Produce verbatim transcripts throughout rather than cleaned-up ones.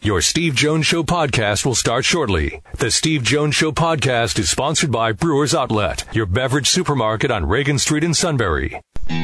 Your Steve Jones Show podcast will start shortly. The Steve Jones Show podcast is sponsored by Brewers Outlet, your beverage supermarket on Reagan Street in Sunbury.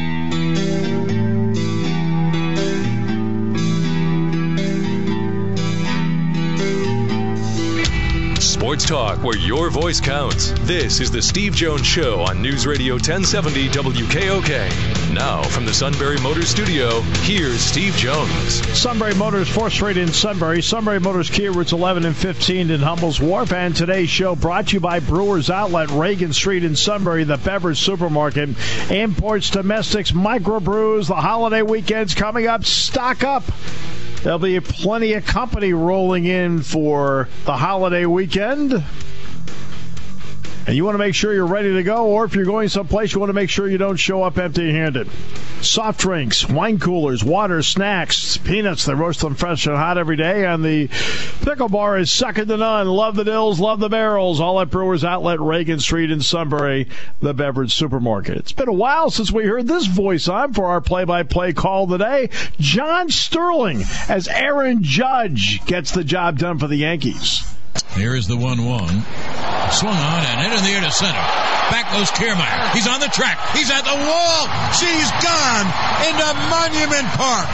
Sports talk where your voice counts. This is the Steve Jones Show on News Radio ten seventy W K O K. Now from the Sunbury Motors Studio, here's Steve Jones. Sunbury Motors, fourth Street in Sunbury. Sunbury Motors Kia, routes eleven and fifteen in Hummel's Wharf. And today's show brought to you by Brewers Outlet, Reagan Street in Sunbury, the beverage supermarket. Imports, domestics, microbrews. The holiday weekend's coming up. Stock up. There'll be plenty of company rolling in for the holiday weekend. And you want to make sure you're ready to go, or if you're going someplace, you want to make sure you don't show up empty-handed. Soft drinks, wine coolers, water, snacks, peanuts. They roast them fresh and hot every day. And the pickle bar is second to none. Love the dills, love the barrels. All at Brewers Outlet, Reagan Street in Sunbury, the beverage supermarket. It's been a while since we heard this voice on for our play-by-play call today. John Sterling, as Aaron Judge gets the job done for the Yankees. Here is the one one. Swung on and hit in the air to center. Back goes Kiermaier. He's on the track. He's at the wall. She's gone into Monument Park.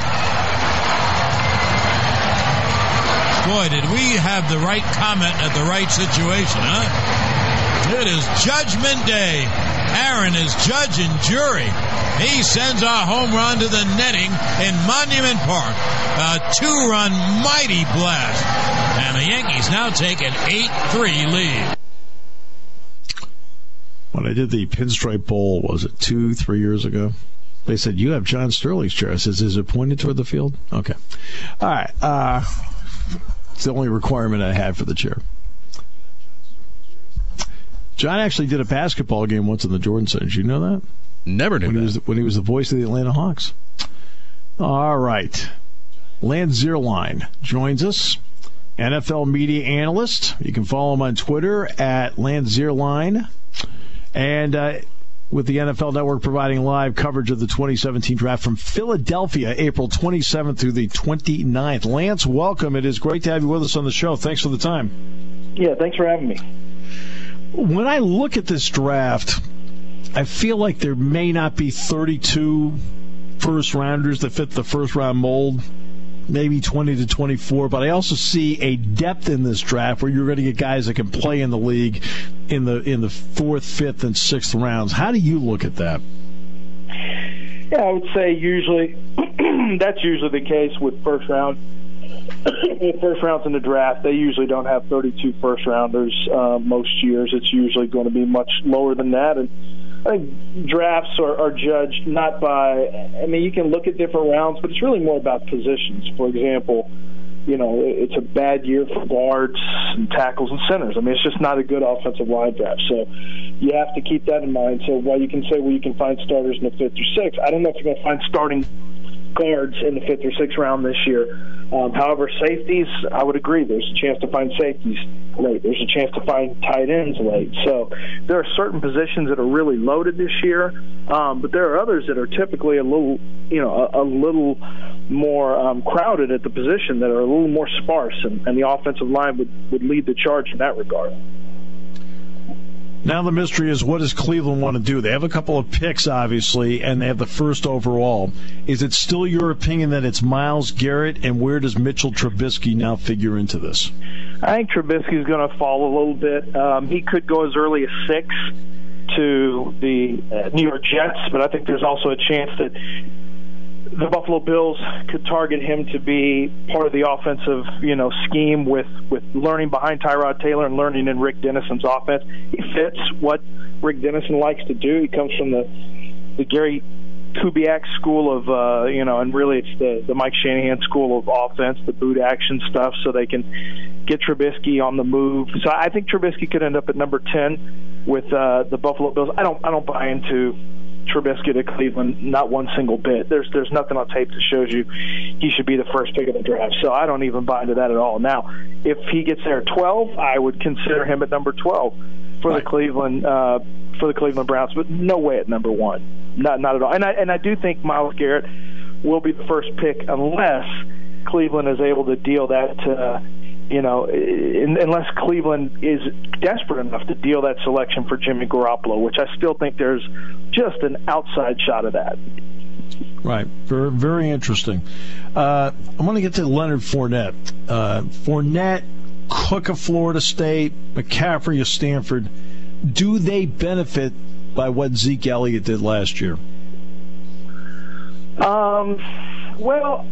Boy, did we have the right comment at the right situation, huh? It is Judgment Day. Aaron is judge and jury. He sends a home run to the netting in Monument Park. A two-run mighty blast. And the Yankees now take an eight three lead. When I did the Pinstripe Bowl, was it two, three years ago? They said, you have John Sterling's chair. I says, is it pointed toward the field? Okay. All right. Uh, it's the only requirement I had for the chair. John actually did a basketball game once in the Jordan Center. Did you know that? Never knew when that. He was, when he was the voice of the Atlanta Hawks. All right. Lance Zierlein joins us, N F L media analyst. You can follow him on Twitter at Lance Zierlein. And uh, with the N F L Network providing live coverage of the twenty seventeen draft from Philadelphia, April twenty-seventh through the twenty-ninth. Lance, welcome. It is great to have you with us on the show. Thanks for the time. Yeah, thanks for having me. When I look at this draft, I feel like there may not be thirty-two first-rounders that fit the first-round mold, maybe twenty to twenty-four, but I also see a depth in this draft where you're going to get guys that can play in the league in the in the fourth, fifth, and sixth rounds. How do you look at that? Yeah, I would say usually that's usually the case with first round. With first rounds in the draft, they usually don't have thirty-two first rounders uh, most years. It's usually going to be much lower than that. And I think drafts are, are judged not by, I mean, you can look at different rounds, but it's really more about positions. For example, you know, it's a bad year for guards and tackles and centers. I mean, it's just not a good offensive line draft. So you have to keep that in mind. So while you can say, well, you can find starters in the fifth or sixth, I don't know if you're going to find starting guards in the fifth or sixth round this year. Um, however, safeties, I would agree. There's a chance to find safeties late. There's a chance to find tight ends late. So there are certain positions that are really loaded this year, um, but there are others that are typically a little, you know, a, a little more um, crowded at the position that are a little more sparse, and, and the offensive line would, would lead the charge in that regard. Now the mystery is, what does Cleveland want to do? They have a couple of picks, obviously, and they have the first overall. Is it still your opinion that it's Myles Garrett, and where does Mitchell Trubisky now figure into this? I think Trubisky's going to fall a little bit. Um, he could go as early as six to the uh, New York Jets, but I think there's also a chance that the Buffalo Bills could target him to be part of the offensive, you know, scheme with, with learning behind Tyrod Taylor and learning in Rick Dennison's offense. He fits what Rick Dennison likes to do. He comes from the the Gary Kubiak school of, uh, you know, and really it's the, the Mike Shanahan school of offense, the boot action stuff, so they can get Trubisky on the move. So I think Trubisky could end up at number ten with uh, the Buffalo Bills. I don't I don't buy into Trubisky to Cleveland, not one single bit. There's there's nothing on tape that shows you he should be the first pick of the draft. So I don't even buy into that at all. Now, if he gets there at twelve, I would consider him at number twelve for right. the Cleveland uh, for the Cleveland Browns, but no way at number one. Not not at all. And I and I do think Myles Garrett will be the first pick unless Cleveland is able to deal that, uh, you know, in, unless Cleveland is desperate enough to deal that selection for Jimmy Garoppolo, which I still think there's just an outside shot of that. Right. Very, very interesting. Uh, I want to get to Leonard Fournette. Uh, Fournette, Cook of Florida State, McCaffrey of Stanford. Do they benefit by what Zeke Elliott did last year? Um. Well,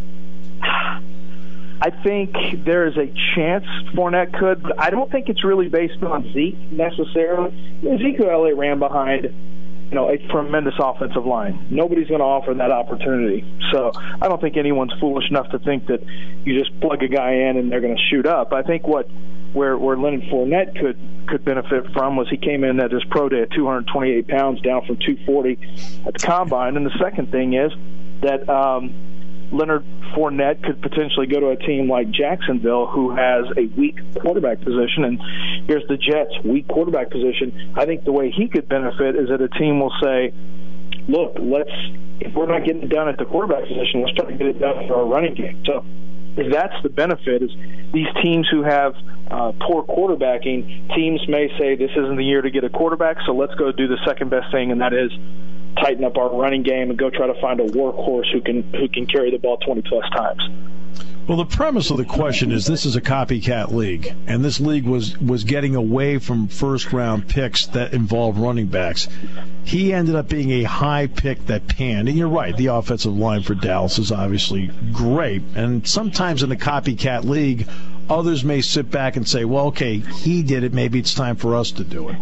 I think there is a chance Fournette could, but I don't think it's really based on Zeke necessarily. Ezekiel Elliott ran behind, you know, a tremendous offensive line. Nobody's going to offer that opportunity. So I don't think anyone's foolish enough to think that you just plug a guy in and they're going to shoot up. I think what where where Leonard Fournette could could benefit from was he came in at his pro day at two hundred twenty-eight pounds, down from two forty at the combine. And the second thing is that um, Leonard Fournette could potentially go to a team like Jacksonville, who has a weak quarterback position, and here's the Jets' weak quarterback position. I think the way he could benefit is that a team will say, look, let's if we're not getting it done at the quarterback position, let's try to get it done for our running game. So if that's the benefit, is these teams who have uh, poor quarterbacking, teams may say this isn't the year to get a quarterback, so let's go do the second best thing, and that is tighten up our running game and go try to find a workhorse who can who can carry the ball twenty plus times. Well, the premise of the question is this is a copycat league, and this league was, was getting away from first-round picks that involve running backs. He ended up being a high pick that panned. And you're right, the offensive line for Dallas is obviously great. And sometimes in the copycat league, others may sit back and say, well, okay, he did it, maybe it's time for us to do it.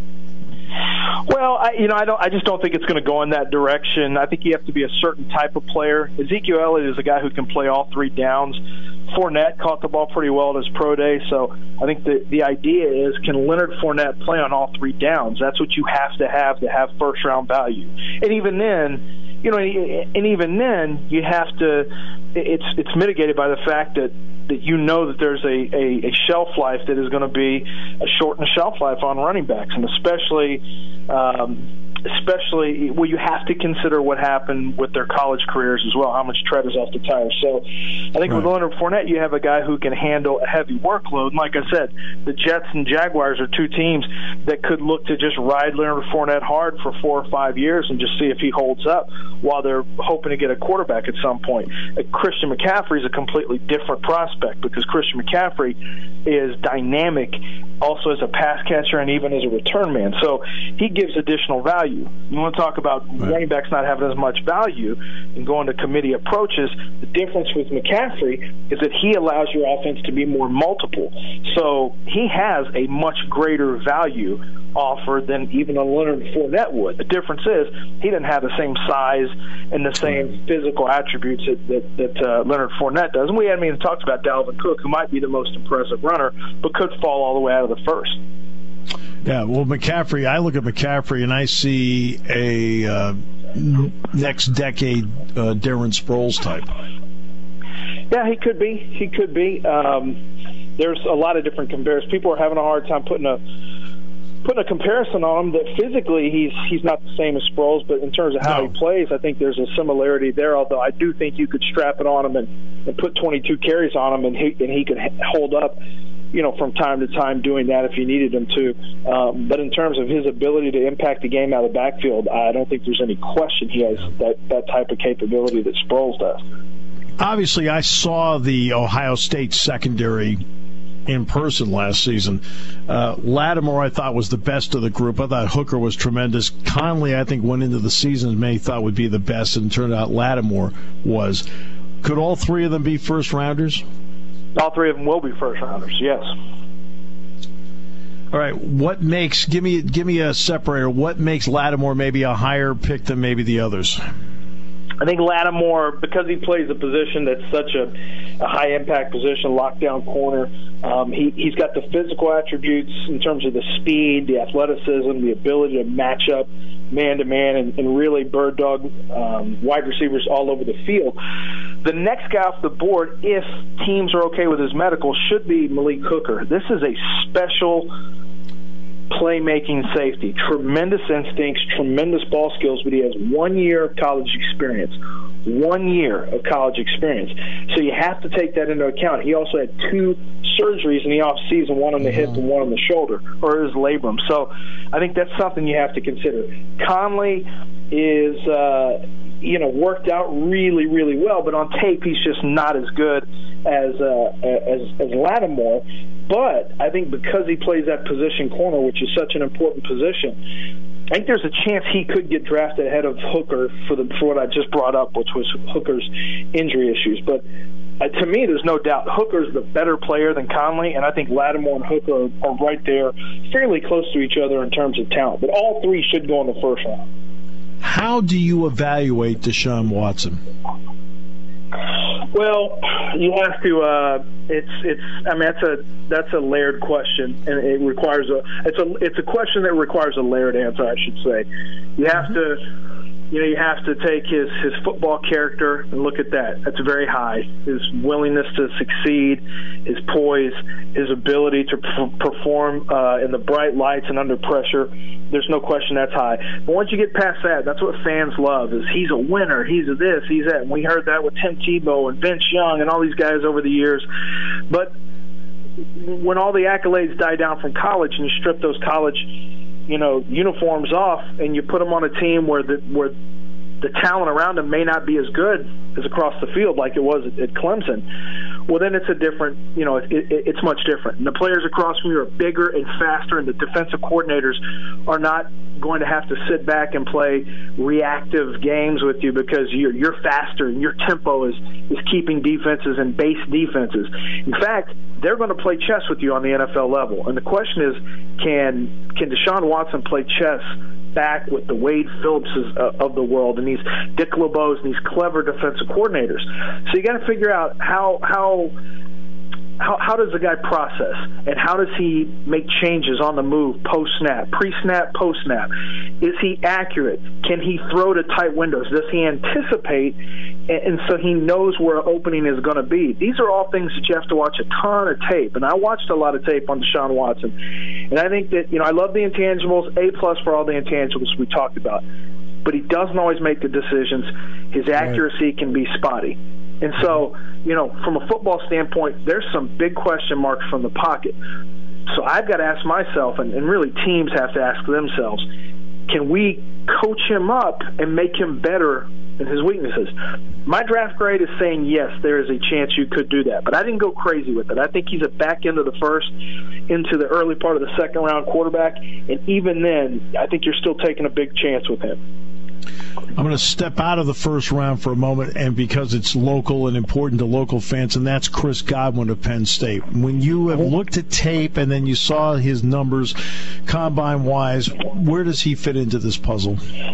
Well, I, you know, I don't. I just don't think it's going to go in that direction. I think you have to be a certain type of player. Ezekiel Elliott is a guy who can play all three downs. Fournette caught the ball pretty well at his pro day, so I think the the idea is, can Leonard Fournette play on all three downs? That's what you have to have to have first round value. And even then, you know, and even then, you have to. It's it's mitigated by the fact that. that you know that there's a, a, a shelf life that is going to be a shortened shelf life on running backs, and especially um, especially well, you have to consider what happened with their college careers as well, how much tread is off the tires. So I think right. with Leonard Fournette, you have a guy who can handle a heavy workload. And like I said, the Jets and Jaguars are two teams that could look to just ride Leonard Fournette hard for four or five years and just see if he holds up while they're hoping to get a quarterback at some point. Uh, Christian McCaffrey is a completely different prospect because Christian McCaffrey is dynamic also as a pass catcher and even as a return man. So he gives additional value. You want to talk about right. running backs not having as much value and going to committee approaches. The difference with McCaffrey is that he allows your offense to be more multiple. So he has a much greater value offer than even a Leonard Fournette would. The difference is he didn't have the same size and the same physical attributes that, that, that uh, Leonard Fournette does. And we haven't even talked about Dalvin Cook, who might be the most impressive runner, but could fall all the way out of the first. Yeah, well, McCaffrey, I look at McCaffrey and I see a uh, next decade uh, Darren Sproles type. Yeah, he could be. He could be. Um, there's a lot of different comparisons. People are having a hard time putting a putting a comparison on him that physically he's he's not the same as Sproles, but in terms of how no. he plays, I think there's a similarity there, although I do think you could strap it on him and, and put twenty-two carries on him and he, and he could hold up, you know, from time to time doing that if you needed him to. Um, but in terms of his ability to impact the game out of the backfield, I don't think there's any question he has that, that type of capability that Sproles does. Obviously, I saw the Ohio State secondary in person last season. Uh, Lattimore, I thought, was the best of the group. I thought Hooker was tremendous. Conley, I think, went into the season many thought would be the best, and it turned out Lattimore was. Could all three of them be first-rounders? All three of them will be first-rounders, yes. All right, what makes, give me give me a separator, what makes Lattimore maybe a higher pick than maybe the others? I think Lattimore, because he plays a position that's such a, a high-impact position, lockdown corner, um, he, he's got the physical attributes in terms of the speed, the athleticism, the ability to match up man-to-man and, and really bird dog um, wide receivers all over the field. The next guy off the board, if teams are okay with his medical, should be Malik Hooker. This is a special playmaking safety, tremendous instincts, tremendous ball skills, but he has one year of college experience. One year of college experience. So you have to take that into account. He also had two surgeries in the off season, one on the hip and one on the shoulder, or his labrum. So I think that's something you have to consider. Conley is, uh, you know, worked out really, really well, but on tape he's just not as good as uh, as, as Lattimore. But I think because he plays that position corner, which is such an important position, I think there's a chance he could get drafted ahead of Hooker for the for what I just brought up, which was Hooker's injury issues. But uh, to me, there's no doubt Hooker's the better player than Conley, and I think Lattimore and Hooker are, are right there, fairly close to each other in terms of talent. But all three should go in the first round. How do you evaluate Deshaun Watson? Well, you have to. Uh, it's it's. I mean, that's a that's a layered question, and it requires a. It's a it's a question that requires a layered answer, I should say. You have to. You know, you have to take his, his football character and look at that. That's very high. His willingness to succeed, his poise, his ability to p- perform uh, in the bright lights and under pressure. There's no question that's high. But once you get past that, that's what fans love, is he's a winner, he's a this, he's that. And we heard that with Tim Tebow and Vince Young and all these guys over the years. But when all the accolades die down from college and you strip those college you know, uniforms off, and you put them on a team where the where the talent around them may not be as good as across the field like it was at, at Clemson, well, then it's a different, you know, it, it, it's much different. And the players across from you are bigger and faster, and the defensive coordinators are not going to have to sit back and play reactive games with you because you're you're faster and your tempo is is keeping defenses and base defenses. In fact, they're going to play chess with you on the N F L level. And the question is, can can Deshaun Watson play chess back with the Wade Phillipses of the world and these Dick LeBeaus and these clever defensive coordinators? So you got to figure out how how how how does the guy process, and how does he make changes on the move, post snap, pre snap, post snap? Is he accurate? Can he throw to tight windows? Does he anticipate? And so he knows where an opening is going to be. These are all things that you have to watch a ton of tape. And I watched a lot of tape on Deshaun Watson. And I think that, you know, I love the intangibles, A plus for all the intangibles we talked about. But he doesn't always make the decisions. His accuracy can be spotty. And so, you know, from a football standpoint, there's some big question marks from the pocket. So I've got to ask myself, and, and really teams have to ask themselves, can we coach him up and make him better and his weaknesses? My draft grade is saying yes, there is a chance you could do that, but I didn't go crazy with it. I think he's a back end of the first into the early part of the second round quarterback, and even then, I think you're still taking a big chance with him. I'm going to step out of the first round for a moment, and because it's local and important to local fans, and that's Chris Godwin of Penn State. When you have looked at tape and then you saw his numbers combine-wise, where does he fit into this puzzle?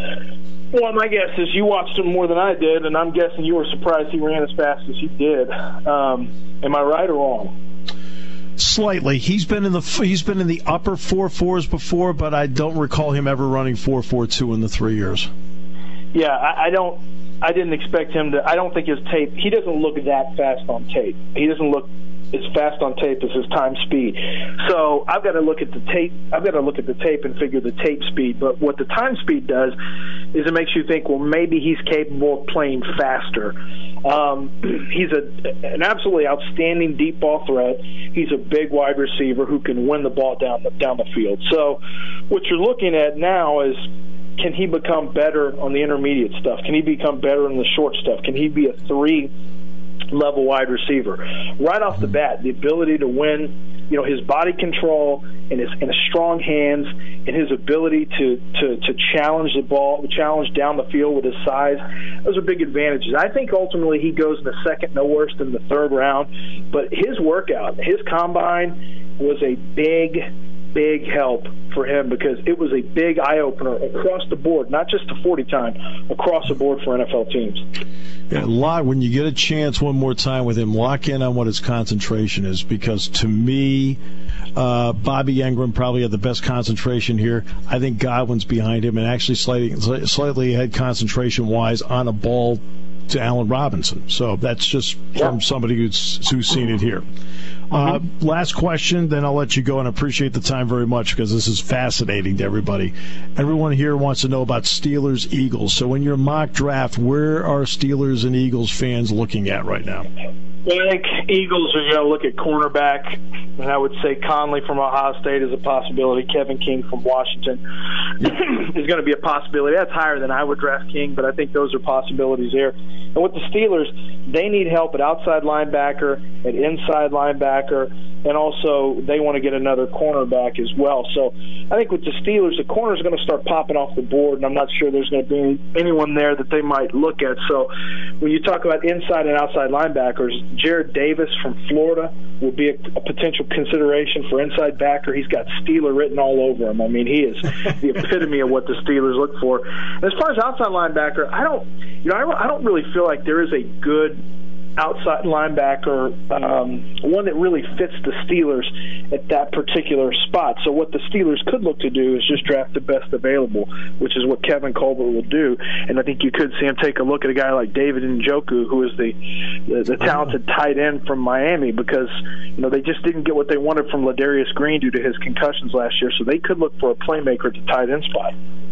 Well, my guess is you watched him more than I did, and I'm guessing you were surprised he ran as fast as he did. Um, am I right or wrong? Slightly. He's been in the he's been in the upper four fours before, but I don't recall him ever running four four two in the three years. Yeah, I, I don't. I didn't expect him to. I don't think his tape. He doesn't look that fast on tape. He doesn't look as fast on tape as his time speed. So I've got to look at the tape. I've got to look at the tape and figure the tape speed. But what the time speed does is it makes you think, well, maybe he's capable of playing faster. Um, he's a, an absolutely outstanding deep ball threat. He's a big wide receiver who can win the ball down the, down the field. So what you're looking at now is, can he become better on the intermediate stuff? Can he become better in the short stuff? Can he be a three level wide receiver? Right off the bat, the ability to win, you know, his body control and his, and his strong hands and his ability to, to, to challenge the ball, challenge down the field with his size, those are big advantages. I think ultimately he goes in the second, no worse than the third round. But his workout, his combine was a big, big help for him because it was a big eye-opener across the board, not just the forty time, across the board for N F L teams. Yeah, a lot. When you get a chance one more time with him, lock in on what his concentration is, because to me, uh, Bobby Engram probably had the best concentration here. I think Godwin's behind him and actually slightly, slightly ahead concentration-wise on a ball to Allen Robinson. So that's just from somebody who's, who's seen it here. Uh, last question, then I'll let you go, and appreciate the time very much because this is fascinating to everybody. Everyone here wants to know about Steelers Eagles. So in your mock draft, where are Steelers and Eagles fans looking at right now? Well, I think Eagles are going to look at cornerback, and I would say Conley from Ohio State is a possibility. Kevin King from Washington is going to be a possibility. That's higher than I would draft King, but I think those are possibilities there. And with the Steelers, they need help at outside linebacker, at inside linebacker, and also they want to get another cornerback as well. So I think with the Steelers, the corners are going to start popping off the board, and I'm not sure there's going to be anyone there that they might look at. So when you talk about inside and outside linebackers, Jared Davis from Florida would be a, a potential consideration for inside backer. He's got Steeler written all over him. I mean, he is the epitome of what the Steelers look for. And as far as outside linebacker, I don't, you know, I, I don't really feel like there is a good outside linebacker, um, one that really fits the Steelers at that particular spot. So what the Steelers could look to do is just draft the best available, which is what Kevin Colbert will do. And I think you could see him take a look at a guy like David Njoku, who is the, the, the talented tight end from Miami, because you know they just didn't get what they wanted from Ladarius Green due to his concussions last year. So they could look for a playmaker at the tight end spot.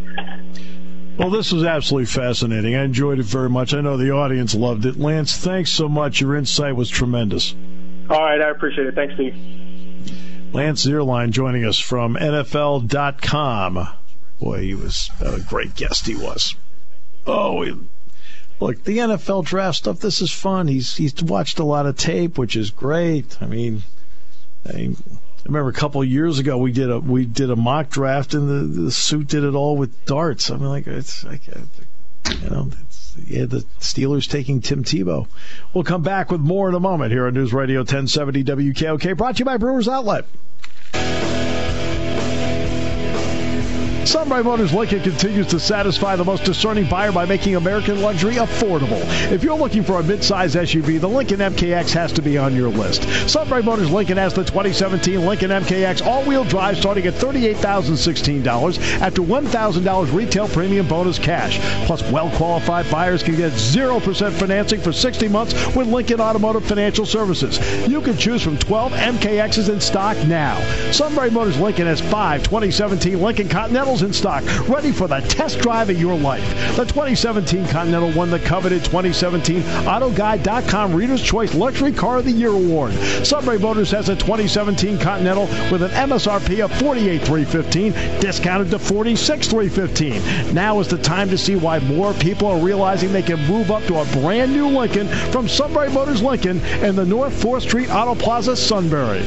Well, this was absolutely fascinating. I enjoyed it very much. I know the audience loved it. Lance, thanks so much. Your insight was tremendous. All right, I appreciate it. Thanks, Steve. Lance Zierlein joining us from N F L dot com. Boy, he was a great guest, he was. Oh, he, look, the N F L draft stuff, this is fun. He's he's watched a lot of tape, which is great. I mean, I mean I remember a couple of years ago we did a we did a mock draft and the, the suit did it all with darts. I mean, like it's like you know, it's, yeah, the Steelers taking Tim Tebow. We'll come back with more in a moment here on News Radio ten seventy W K O K, brought to you by Brewers Outlet. Sunbury Motors Lincoln continues to satisfy the most discerning buyer by making American luxury affordable. If you're looking for a midsize S U V, the Lincoln M K X has to be on your list. Sunbury Motors Lincoln has the twenty seventeen Lincoln M K X all-wheel drive starting at thirty-eight thousand sixteen dollars after one thousand dollars retail premium bonus cash. Plus, well-qualified buyers can get zero percent financing for sixty months with Lincoln Automotive Financial Services. You can choose from twelve M K Xs in stock now. Sunbury Motors Lincoln has five twenty seventeen Lincoln Continentals in stock, ready for the test drive of your life. The twenty seventeen Continental won the coveted twenty seventeen Auto Guide dot com Reader's Choice Luxury Car of the Year award. Sunbury Motors has a twenty seventeen Continental with an M S R P of forty-eight thousand three hundred fifteen dollars, discounted to forty-six thousand three hundred fifteen dollars. Now is the time to see why more people are realizing they can move up to a brand new Lincoln from Sunbury Motors Lincoln in the North fourth Street Auto Plaza, Sunbury.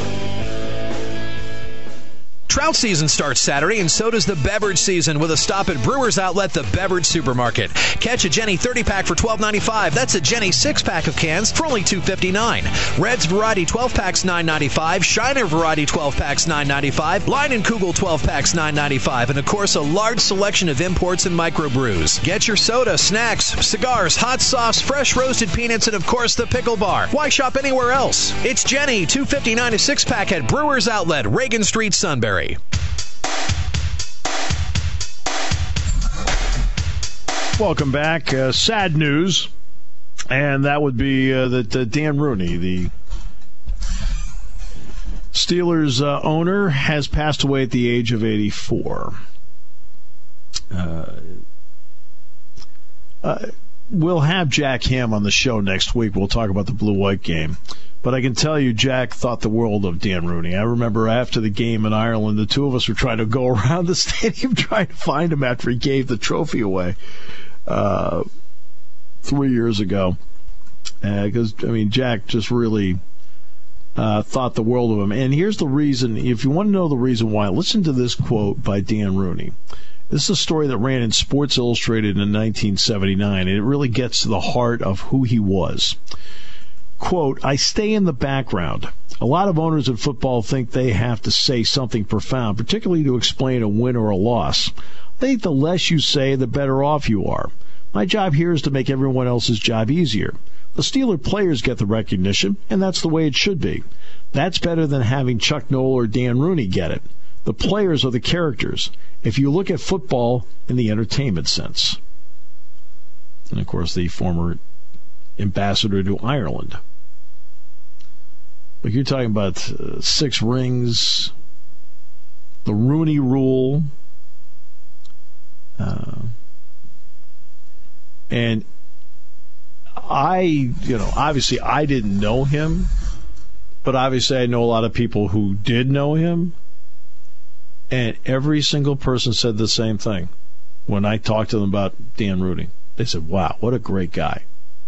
Trout season starts Saturday, and so does the beverage season with a stop at Brewers Outlet, the beverage supermarket. Catch a Jenny thirty-pack for twelve ninety-five. That's a Jenny six-pack of cans for only two fifty-nine. Red's Variety twelve-packs nine ninety-five. Shiner Variety twelve-packs nine ninety-five. Line and Kugel twelve-packs nine ninety-five. And, of course, a large selection of imports and microbrews. Get your soda, snacks, cigars, hot sauce, fresh roasted peanuts, and, of course, the pickle bar. Why shop anywhere else? It's Jenny, two fifty-nine a six-pack at Brewers Outlet, Reagan Street, Sunbury. Welcome back. Uh, sad news, and that would be uh, that uh, Dan Rooney, the Steelers uh, owner, has passed away at the age of eighty-four. Uh, uh, we'll have Jack Ham on the show next week. We'll talk about the blue-white game. But I can tell you, Jack thought the world of Dan Rooney. I remember after the game in Ireland, the two of us were trying to go around the stadium trying to find him after he gave the trophy away uh, three years ago. Because, uh, I mean, Jack just really uh, thought the world of him. And here's the reason. If you want to know the reason why, listen to this quote by Dan Rooney. This is a story that ran in Sports Illustrated in nineteen seventy-nine, and it really gets to the heart of who he was. Quote, I stay in the background. A lot of owners in football think they have to say something profound, particularly to explain a win or a loss. I think the less you say, the better off you are. My job here is to make everyone else's job easier. The Steeler players get the recognition, and that's the way it should be. That's better than having Chuck Noll or Dan Rooney get it. The players are the characters, if you look at football in the entertainment sense. And, of course, the former ambassador to Ireland. Like you're talking about uh, six rings, the Rooney Rule, uh, and I, you know, obviously I didn't know him, but obviously I know a lot of people who did know him, and every single person said the same thing when I talked to them about Dan Rooney. They said, wow, what a great guy.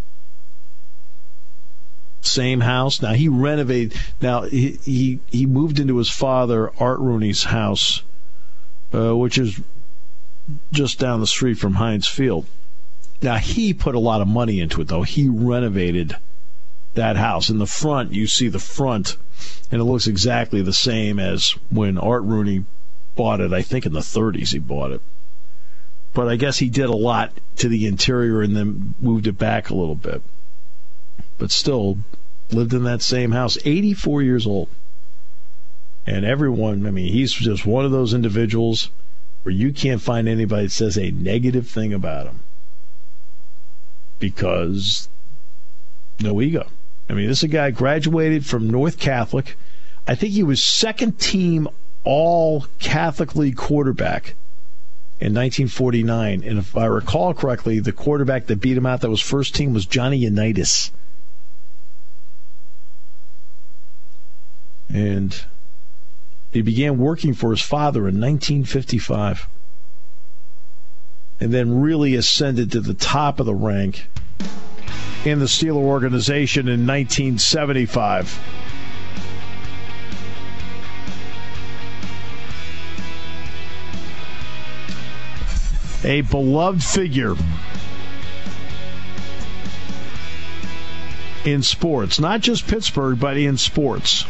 Same house. Now, he renovated. Now, he he, he moved into his father, Art Rooney's house, uh, which is just down the street from Heinz Field. Now, he put a lot of money into it, though. He renovated that house. In the front, you see the front, and it looks exactly the same as when Art Rooney bought it. I think in the thirties he bought it. But I guess he did a lot to the interior and then moved it back a little bit. But still lived in that same house, eighty-four years old. And everyone, I mean, he's just one of those individuals where you can't find anybody that says a negative thing about him. Because no ego. I mean, this is a guy graduated from North Catholic. I think he was second team all Catholic League quarterback in nineteen forty-nine. And if I recall correctly, the quarterback that beat him out that was first team was Johnny Unitas. And he began working for his father in nineteen fifty-five. And then really ascended to the top of the rank in the Steeler organization in nineteen seventy-five. A beloved figure in sports. Not just Pittsburgh, but in sports.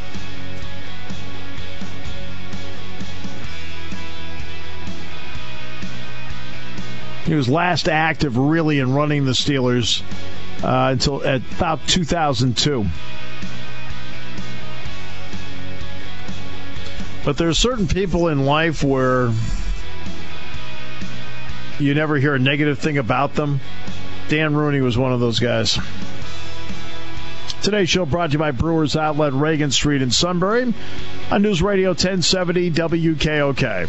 He was last active really in running the Steelers uh, until at about two thousand two. But there are certain people in life where you never hear a negative thing about them. Dan Rooney was one of those guys. Today's show brought to you by Brewers Outlet, Reagan Street in Sunbury, on News Radio ten seventy W K O K.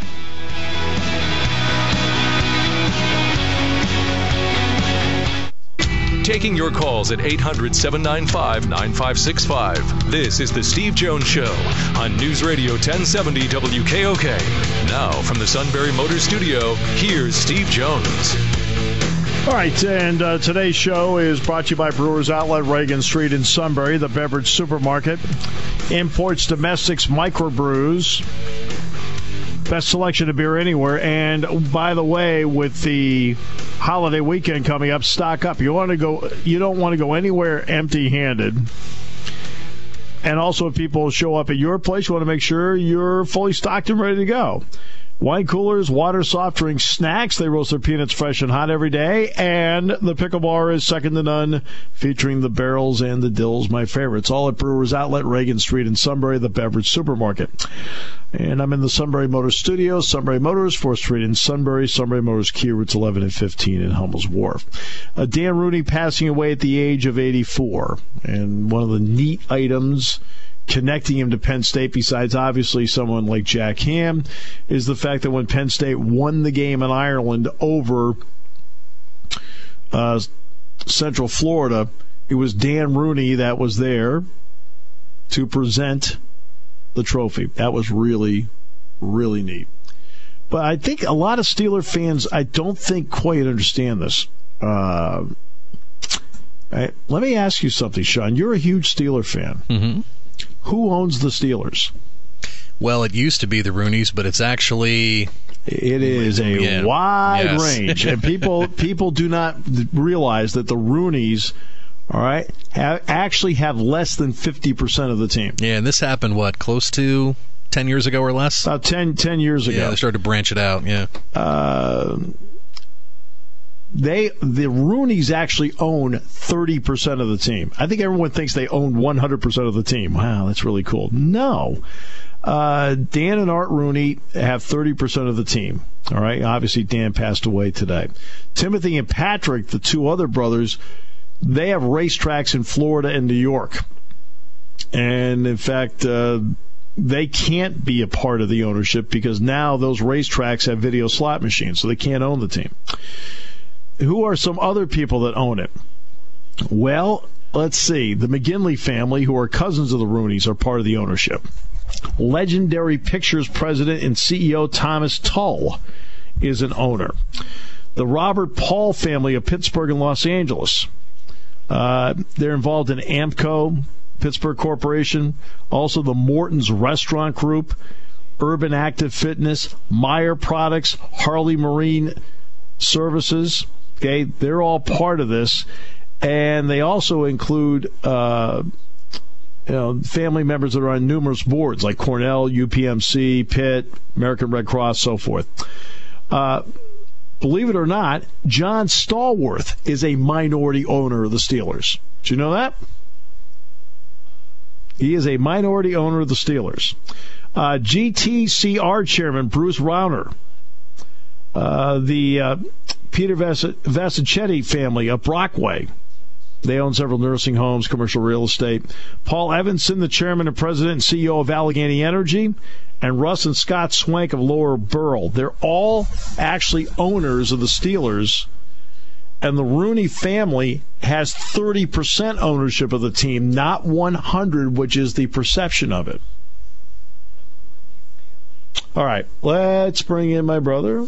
Taking your calls at eight hundred, seven nine five, nine five six five. This is the Steve Jones Show on News Radio ten seventy W K O K. Now, from the Sunbury Motor Studio, here's Steve Jones. All right, and uh, today's show is brought to you by Brewers Outlet, Reagan Street in Sunbury, the beverage supermarket. Imports, domestics, microbrews. Best selection of beer anywhere. And by the way, with the holiday weekend coming up, stock up. You want to go. You don't want to go anywhere empty-handed. And also, if people show up at your place, you want to make sure you're fully stocked and ready to go. Wine coolers, water, soft drinks, snacks. They roast their peanuts fresh and hot every day. And the pickle bar is second to none, featuring the barrels and the dills, my favorites. All at Brewers Outlet, Reagan Street in Sunbury, the beverage supermarket. And I'm in the Sunbury Motors studio. Sunbury Motors, fourth Street in Sunbury. Sunbury Motors, Key routes eleven and fifteen in Hummel's Wharf. Uh, Dan Rooney passing away at the age of eighty-four. And one of the neat items connecting him to Penn State, besides obviously someone like Jack Ham, is the fact that when Penn State won the game in Ireland over uh, Central Florida, it was Dan Rooney that was there to present the trophy. That was really, really neat. But I think a lot of Steeler fans, I don't think quite understand this. Uh, I, let me ask you something, Sean. You're a huge Steeler fan. Mm-hmm. Who owns the Steelers? Well, it used to be the Rooneys, but it's actually... It is a yeah. wide yes. range. And people people do not realize that the Rooneys, all right, have, actually have less than fifty percent of the team. Yeah, and this happened, what, close to ten years ago or less? About ten, ten years ago. Yeah, they started to branch it out, yeah. Uh, they the Rooneys actually own thirty percent of the team. I think everyone thinks they own one hundred percent of the team. Wow, that's really cool. No. Uh, Dan and Art Rooney have thirty percent of the team. All right. Obviously, Dan passed away today. Timothy and Patrick, the two other brothers, they have racetracks in Florida and New York. And, in fact, uh, they can't be a part of the ownership because now those racetracks have video slot machines, so they can't own the team. Who are some other people that own it? Well, let's see. The McGinley family, who are cousins of the Rooneys, are part of the ownership. Legendary Pictures president and C E O Thomas Tull is an owner. The Robert Paul family of Pittsburgh and Los Angeles. Uh, they're involved in Amco, Pittsburgh Corporation, also the Morton's Restaurant Group, Urban Active Fitness, Meyer Products, Harley Marine Services. Okay, they're all part of this, and they also include uh, you know, family members that are on numerous boards like Cornell, U P M C, Pitt, American Red Cross, so forth. Uh, believe it or not, John Stallworth is a minority owner of the Steelers. Did you know that? He is a minority owner of the Steelers. Uh, G T C R chairman Bruce Rauner, uh, the uh, Peter Vas- Vasicetti family of Brockway. They own several nursing homes, commercial real estate. Paul Evanson, the chairman and president and C E O of Allegheny Energy, and Russ and Scott Swank of Lower Burrell. They're all actually owners of the Steelers. And the Rooney family has thirty percent ownership of the team, not one hundred, which is the perception of it. All right, let's bring in my brother.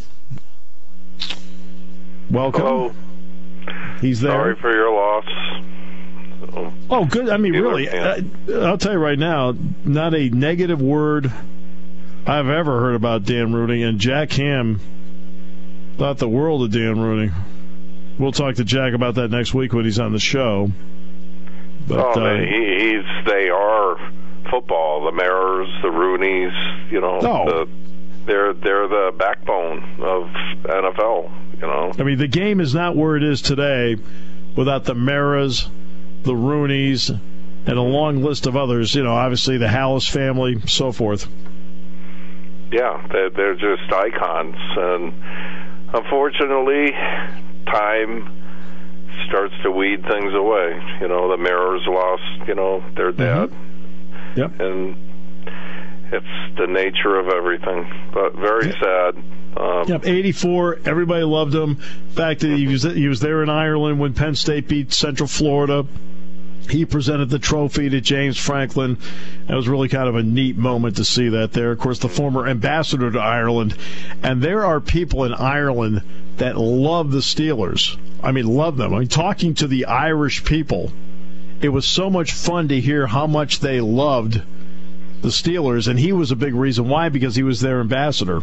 Welcome. Hello. He's there. Sorry for your loss. So, oh, good. I mean, really, I, I'll tell you right now, not a negative word I've ever heard about Dan Rooney, and Jack Ham thought the world of Dan Rooney. We'll talk to Jack about that next week when he's on the show. But, oh, uh, man, he, he's they are football. The Maras, the Rooneys, you know, oh. the, they're they're the backbone of N F L. You know, I mean, the game is not where it is today without the Maras, the Rooneys, and a long list of others. You know, obviously the Hallis family, so forth. Yeah, they're, they're just icons, and unfortunately, time starts to weed things away. You know, the Maras lost, you know, their dad. Mm-hmm. Yep. And it's the nature of everything, but very yep. sad. Um, yep, eighty-four, everybody loved him. In fact, he was, he was there in Ireland when Penn State beat Central Florida. He presented the trophy to James Franklin. It was really kind of a neat moment to see that there. Of course, the former ambassador to Ireland. And there are people in Ireland that love the Steelers. I mean, love them. I mean, talking to the Irish people, it was so much fun to hear how much they loved the Steelers. And he was a big reason why, because he was their ambassador.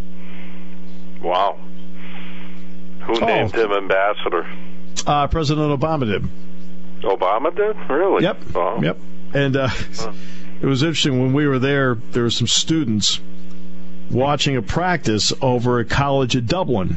Wow. Who oh. named him ambassador? Uh, President Obama did. Obama did? Really? Yep. Oh. Yep. And uh, huh. It was interesting when we were there. There were some students watching a practice over at college at Dublin,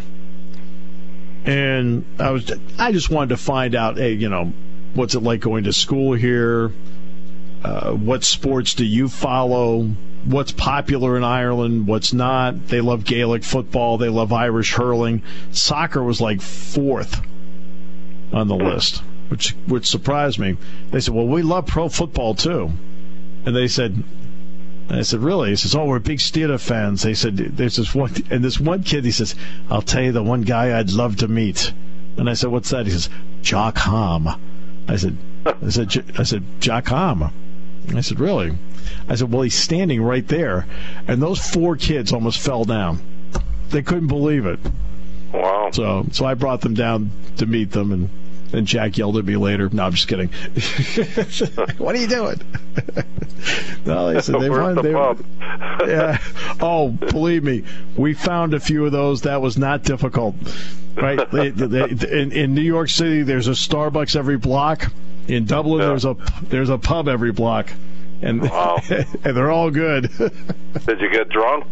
and I was I just wanted to find out, hey, you know, what's it like going to school here? Uh, what sports do you follow? What's popular in Ireland? What's not? They love Gaelic football. They love Irish hurling. Soccer was like fourth on the list, which which surprised me. They said, well, we love pro football too. And they said, and I said, really? He says, oh, we're big Steelers fans. They said, there's this one, and this one kid, he says, I'll tell you the one guy I'd love to meet. And I said, what's that? He says, Jock Ham. I said, I said, I said, Jock Ham. I said, really? I said, well, he's standing right there. And those four kids almost fell down. They couldn't believe it. Wow. So, so I brought them down to meet them, and And Jack yelled at me later. No, I'm just kidding. What are you doing? No, they said they Where's wanted. the They, pub? yeah. Oh, believe me, we found a few of those. That was not difficult. Right? they, they, in, in New York City, there's a Starbucks every block. In Dublin, yeah. there's a there's a pub every block, and wow. and they're all good. Did you get drunk?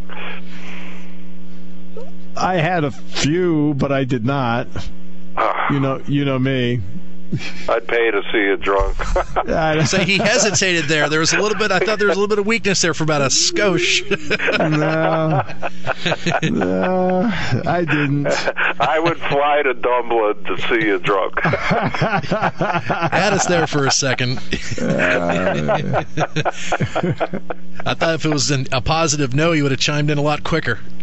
I had a few, but I did not. You know, you know me. I'd pay to see you drunk. So he hesitated there. There was a little bit. I thought there was a little bit of weakness there for about a skosh. no, no, I didn't. I would fly to Dublin to see you drunk. Had us there for a second. Uh, I thought if it was an, a positive no, he would have chimed in a lot quicker. He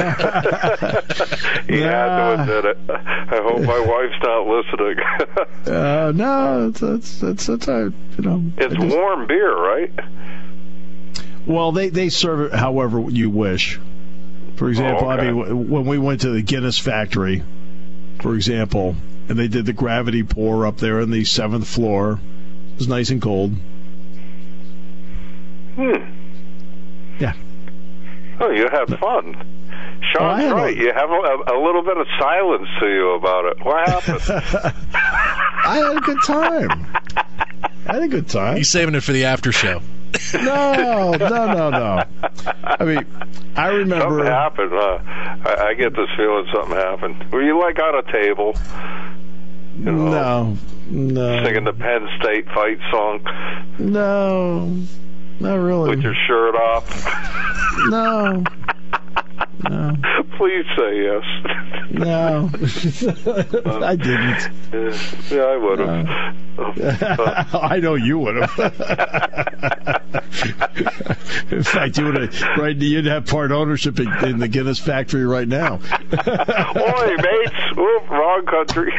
had to admit it. I hope my wife's not listening. uh, no, it's it's it's, it's uh, you know. It's just, warm beer, right? Well, they they serve it however you wish. For example, Oh, okay. I mean, when we went to the Guinness factory, for example, and they did the gravity pour up there on the seventh floor, it was nice and cold. Hmm. Yeah. Oh, you had fun. Sean's Oh, I had right. a- You have a, a little bit of silence to you about it. What happened? I had a good time. I had a good time. He's saving it for the after show. No, no, no, no. I mean, I remember. Something happened. Uh, I, I get this feeling something happened. Were you like on a table? You know, No, no, singing the Penn State fight song no, not really. with your shirt off? No, no, Please say yes. no. I didn't. Yeah, yeah, I would have. I know you would have. In fact, you would have. Right, you'd have part ownership in, in the Guinness factory right now. Oi, mates! Oop, wrong country.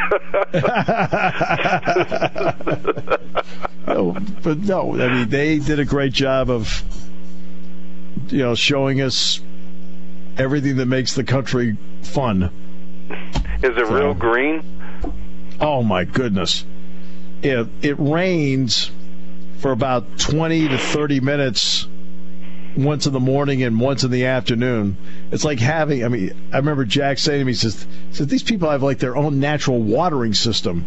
No, but no, I mean they did a great job of, you know, showing us everything that makes the country fun. Is it real green? Oh my goodness! It it rains for about twenty to thirty minutes, once in the morning and once in the afternoon. It's like having. I mean, I remember Jack saying to me, he says, "says these people have like their own natural watering system.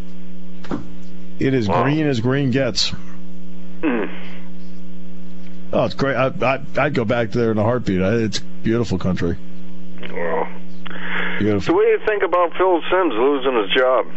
It is Wow. green as green gets." Mm. Oh, it's great. I, I, I'd go back there in a heartbeat. I- It's beautiful country. Well, so Beautiful. what do you think about Phil Simms losing his job?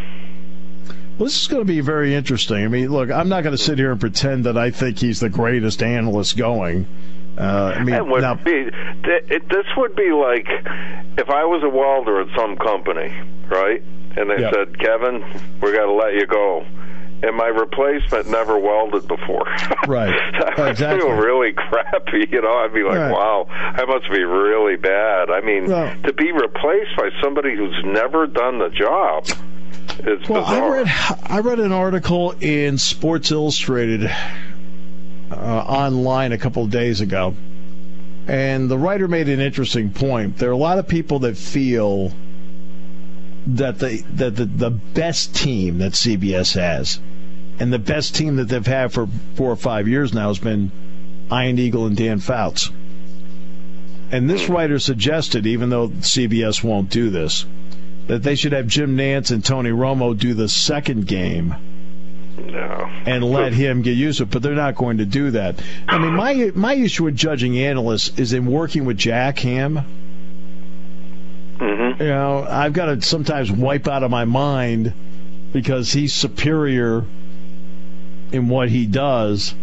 Well, this is going to be very interesting. I mean, look, I'm not going to sit here and pretend that I think he's the greatest analyst going. Uh, I mean, It would now, be, th- it, this would be like if I was a welder at some company, right? And they Yeah. said, Kevin, we got to let you go. And my replacement never welded before. Right. I would Exactly. feel really crappy, you know. I'd be like, Right. wow, I must be really bad. I mean, Well- to be replaced by somebody who's never done the job is well, I bizarre. read I read an article in Sports Illustrated uh, online a couple of days ago, and the writer made an interesting point. There are a lot of people that feel that the that the, the best team that C B S has, and the best team that they've had for four or five years now, has been Ian Eagle and Dan Fouts. And this writer suggested, even though C B S won't do this, that they should have Jim Nantz and Tony Romo do the second game No. and let him get used to it, but they're not going to do that. I mean, my my issue with judging analysts is in working with Jack Ham. Mm-hmm. You know, I've got to sometimes wipe out of my mind because he's superior in what he does,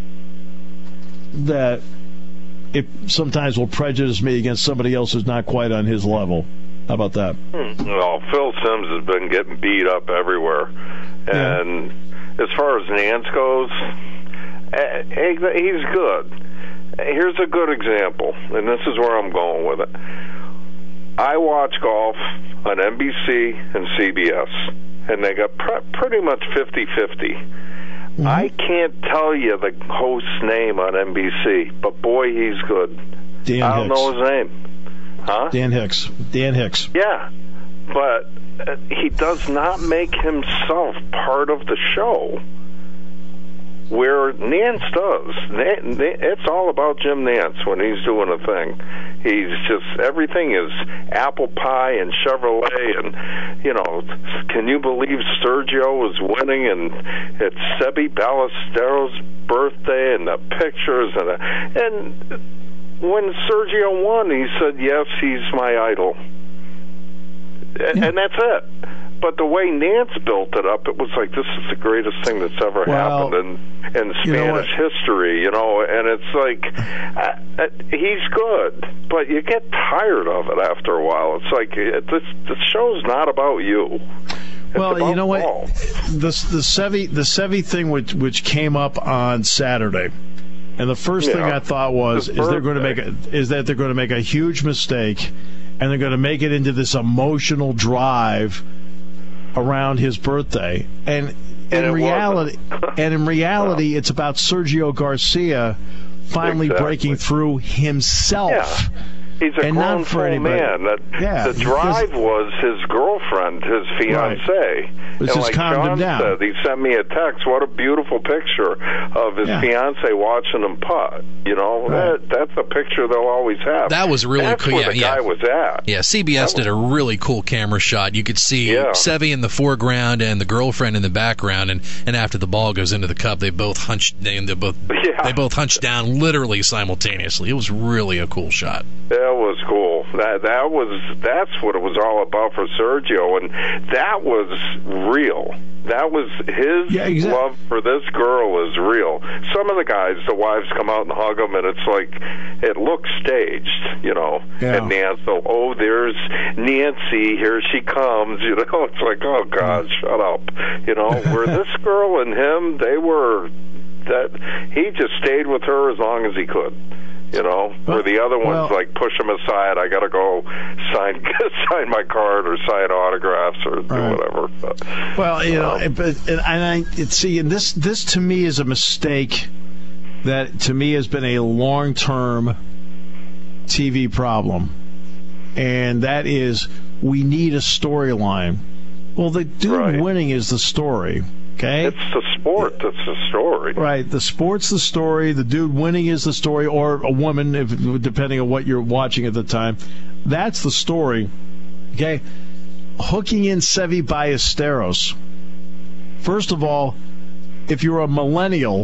that it sometimes will prejudice me against somebody else who's not quite on his level. How about that? Well, Phil Simms has been getting beat up everywhere. Yeah. And as far as Nance goes, eh, he's good. Here's a good example, and this is where I'm going with it. I watch golf on N B C and C B S, and they got pre- pretty much fifty-fifty. Mm-hmm. I can't tell you the host's name on N B C, but boy, he's good. Dan I don't Hicks. know his name. Huh? Dan Hicks. Dan Hicks. Yeah, but uh, he does not make himself part of the show, where Nance does. Na- Na- it's all about Jim Nance when he's doing a thing. He's just, everything is apple pie and Chevrolet, and, you know, can you believe Sergio is winning, and it's Sebi Ballesteros' birthday, and the pictures, and, the, and when Sergio won, he said, yes, he's my idol. And, Yeah. and that's it. but the way Nance built it up, it was like, this is the greatest thing that's ever well, happened in, in you know Spanish history, you know, and it's like, uh, uh, he's good, but you get tired of it after a while. It's like, it, this, this show's not about you. It's well, you know what? ball. The, the Sevy the Sevy thing, which, which came up on Saturday, and the first yeah. thing I thought was, His is they're going to make birthday. a, is that they're going to make a huge mistake, and they're going to make it into this emotional drive around his birthday, and, And in it reality, and in reality, No. it's about Sergio Garcia finally Exactly. breaking through himself. Yeah. He's a And grown not for full anybody. man. That, Yeah, the drive was his girlfriend, his fiancée. Which and has like calmed him John down. said, he sent me a text. What a beautiful picture of his Yeah. fiancée watching him putt. You know, Right. that, that's a picture they'll always have. That was really that's cool. where Yeah, the yeah. guy was at. Yeah, C B S That did a really cool camera shot. You could see Yeah. Sevy in the foreground and the girlfriend in the background, and, and after the ball goes into the cup, they both hunched. They, they both Yeah. they both hunched down literally simultaneously. It was really a cool shot. That was cool. That that was that's what it was all about for Sergio, and that was real. That was his Yeah, exactly. love for this girl is real. Some of the guys, the wives come out and hug him, and it's like it looks staged, you know. Yeah. And Nancy, oh, there's Nancy, here she comes, you know. It's like, oh God, shut up, you know. Where this girl and him, they were that he just stayed with her as long as he could. You know, Well, where the other ones well- like push him aside. I got to go sign sign my card or sign autographs or do Right. whatever. But, Well, you know, um, but and I it, see, and this this to me is a mistake that to me has been a long term T V problem, and that is we need a storyline. Well, the dude Right. winning is the story. Okay, it's the sport that's the story. right. The sport's the story. The dude winning is the story, or a woman, if depending on what you're watching at the time. That's the story. Okay, hooking in Sevy Ballesteros. First of all, if you're a millennial,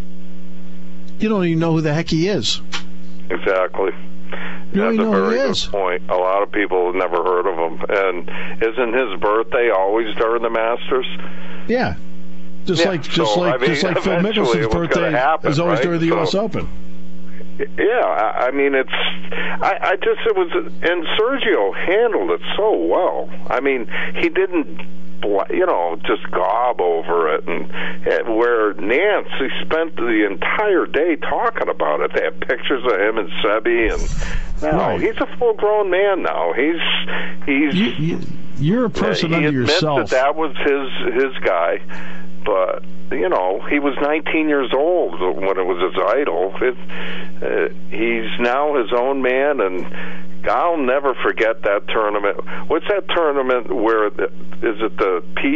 you don't even know who the heck he is. Exactly. You don't That's even a know who very he good is. point. A lot of people have never heard of him. And isn't his birthday always during the Masters? Yeah, just Yeah, like just so, like I mean, just like Phil eventually Mickelson's it was gonna birthday happen, is always right? during the U S So- Open. Yeah, I, I mean, it's. I, I just it was, and Sergio handled it so well. I mean, he didn't, bl- you know, just gob over it, and, and where Nance, he spent the entire day talking about it. They have pictures of him and Sevy, and no, Right. he's a full-grown man now. He's he's. You, you, you're a person he under admits yourself. that that was his his guy, but you know he was nineteen years old when it was his idol. It, uh, he's now his own man, and I'll never forget that tournament. What's that tournament where the, is it the P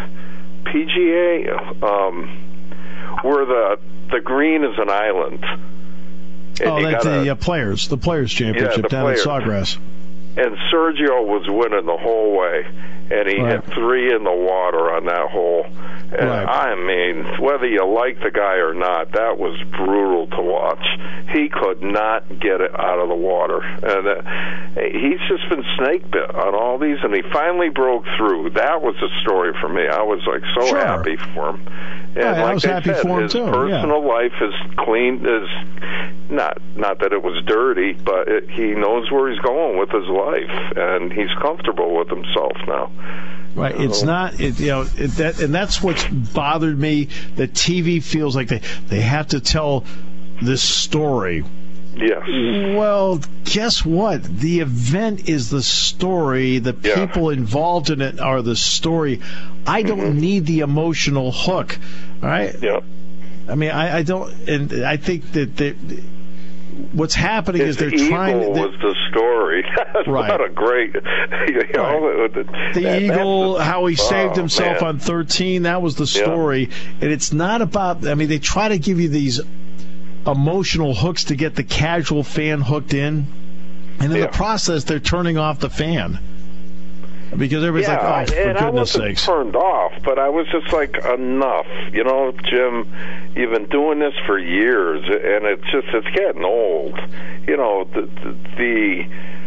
G A um, where the the green is an island? And oh, you that's gotta- the uh, players, the players championship the down players. at Sawgrass. And Sergio was winning the whole way, and he Right. hit three in the water on that hole. And Right. I mean, whether you like the guy or not, that was brutal to watch. He could not get it out of the water, and uh, he's just been snake bit on all these, and he finally broke through. That was a story for me. I was like so Sure. happy for him. And Right, I like was they happy said, for him his too, yeah. personal life is clean. Is not not that it was dirty, but it, he knows where he's going with his life, and he's comfortable with himself now. Right, it's not, it, you know, it, that, and that's what's bothered me. That T V feels like they they have to tell this story. Yes. Well, guess what? The event is the story. The Yeah. people involved in it are the story. I don't Mm-hmm. need the emotional hook. All right. Yeah. I mean, I, I don't, and I think that that what's happening His is they're eagle trying to. was the story. Right. What a great, you know, The that- eagle, that's the- how he saved oh, himself man. on thirteen, that was the story. And it's not about, I mean, they try to give you these emotional hooks to get the casual fan hooked in. And in Yeah. the process, they're turning off the fan. Because everybody's Yeah, like, oh, for and I goodness wasn't sakes. turned off, but I was just like, enough. You know, Jim, you've been doing this for years, and it's just, it's getting old. You know, the, the, the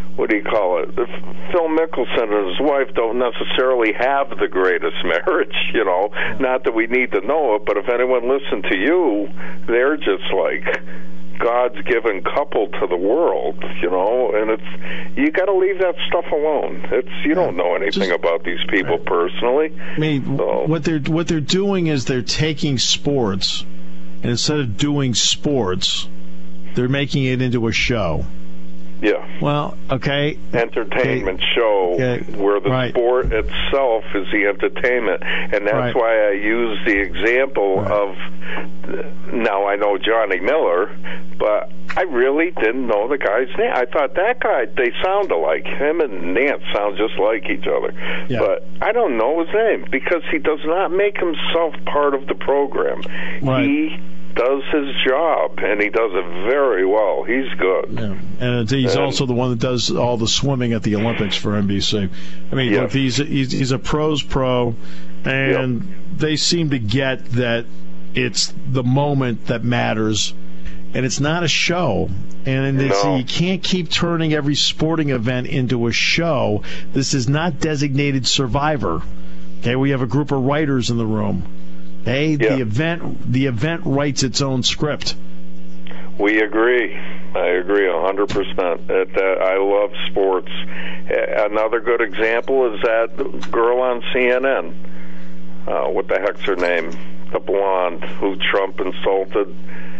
what do you call it? Phil Mickelson and his wife don't necessarily have the greatest marriage, you know. Yeah. Not that we need to know it, but if anyone listened to you, they're just like God's given couple to the world, you know. And it's you got to leave that stuff alone. It's you yeah. don't know anything just, about these people right. personally. I mean, so. what they're what they're doing is they're taking sports, and instead of doing sports, they're making it into a show. Yeah. Well, okay. Entertainment okay. show okay. where the right. sport itself is the entertainment. And that's right. why I use the example right. of, now I know Johnny Miller, but I really didn't know the guy's name. I thought that guy, they sound alike. Him and Nance sound just like each other. Yeah. But I don't know his name because he does not make himself part of the program. Right. He does his job, and he does it very well. He's good. Yeah. And he's and, also the one that does all the swimming at the Olympics for N B C. I mean, yeah. look, he's, he's he's a pro's pro, and yep. they seem to get that it's the moment that matters, and it's not a show. And it's, no. you can't keep turning every sporting event into a show. This is not designated Survivor. Okay, we have a group of writers in the room. Hey, yeah. the event the event writes its own script. We agree. I agree a hundred percent. I love sports. Another good example is that girl on C N N. Uh, what the heck's her name? The blonde who Trump insulted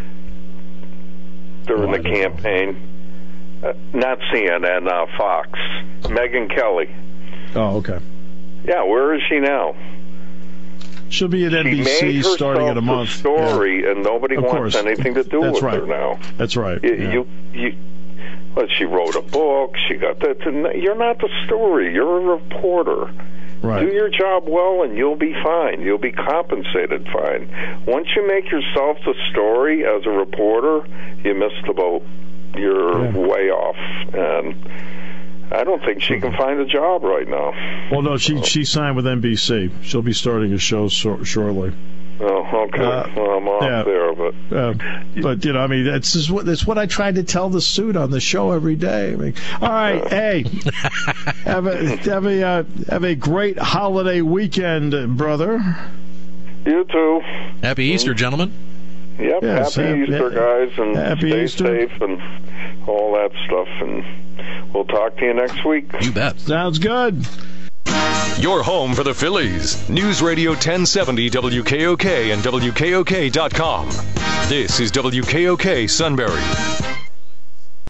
during oh, the campaign. Uh, not C N N, uh, Fox. Megyn Kelly. Oh, okay. Yeah, where is she now? She'll be at N B C starting in a month. She made herself a story, yeah. and nobody of wants course. anything to do That's with right. her now. That's right. You, yeah. you, you, well, she wrote a book. She got that. You're not the story. You're a reporter. Right. Do your job well, and you'll be fine. You'll be compensated fine. Once you make yourself the story as a reporter, you missed the boat. You're yeah. way off, and I don't think she can find a job right now. Well, no, she she signed with N B C. She'll be starting a show so, shortly. Oh, okay. Uh, well, I'm off yeah, there, but uh, but you know, I mean, that's just what that's what I try to tell the suit on the show every day. I mean, all right, uh, hey, have a have a uh, have a great holiday weekend, brother. You too. Happy Easter, gentlemen. Yep. Yes, happy happy, Easter, guys, and happy stay Easter. safe and all that stuff. And we'll talk to you next week. You bet. Sounds good. Your home for the Phillies. News Radio ten seventy W K O K and W K O K dot com. This is W K O K Sunbury.